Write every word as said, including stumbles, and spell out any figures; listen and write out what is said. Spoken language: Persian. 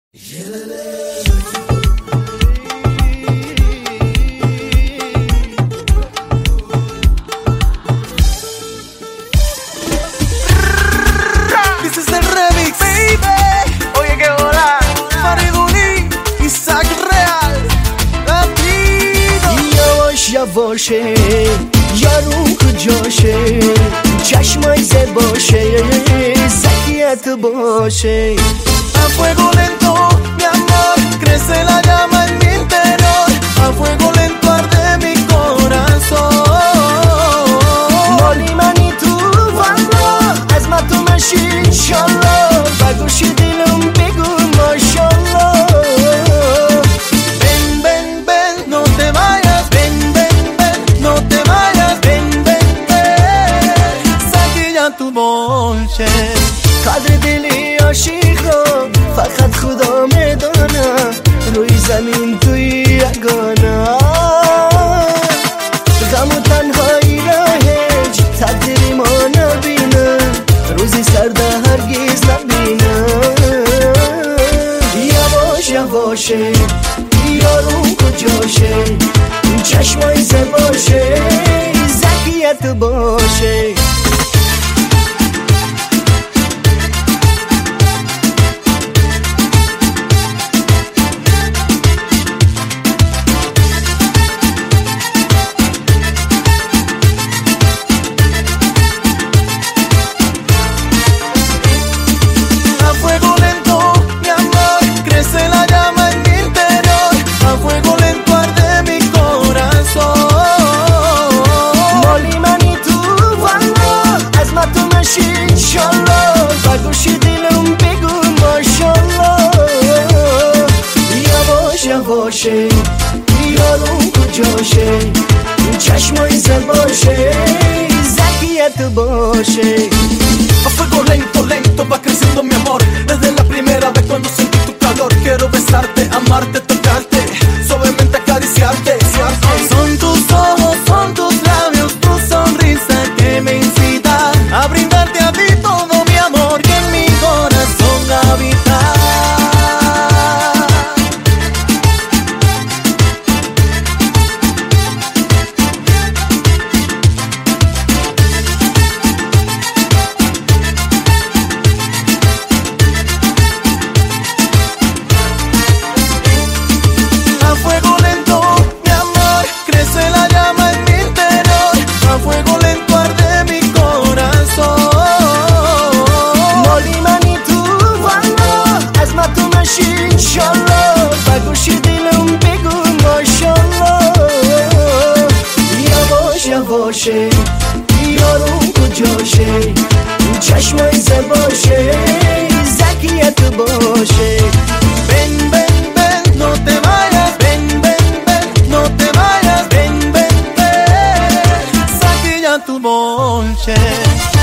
This is the remix, baby. Oye, que hola, Fariduni, Isaac Real, Latino. یواش یواشه یارو کجاشه چشمای زباشه سکیت باشه A fuego lento, mi amor, crece la llama en mi interior. A fuego lento arde mi corazón. مالی منی تو والا از ما تو مشی انشالله بگوشی دلم بگو ماشالله Ven, ven, ven, no te vayas. Ven, ven, ven, no te vayas. Ven, ven, ven, saque ya tu bolche. قدر دلی عاشقا فقط خدا میدانه روی زمین توی یگانه غم و تنهایی را هیچ تقدیری ما نبینه روزی سرده هرگز نبینه یواش یواشه یارو کجاشه چشمای زباشه ذکیت باشه باشه یارو کجاشه چشمای زباشه ذکیت باشه A fuego lento, lento va creciendo mi amor. Desde la primera vez cuando sentí tu calor. Quiero besarte, amarte, tocarte, suavemente acariciarte. Son tus ojos, son tus labios, tu sonrisa que me incita a brindarte a ti todo mi amor que en mi corazón habita. باشه یارو کجاشه چشمای زباشه ذکیت باشه Ven, ven, ven, no te vayas. Ven, ven, ven, no te vayas. Ven, ven, ven, saque ya tu bolche.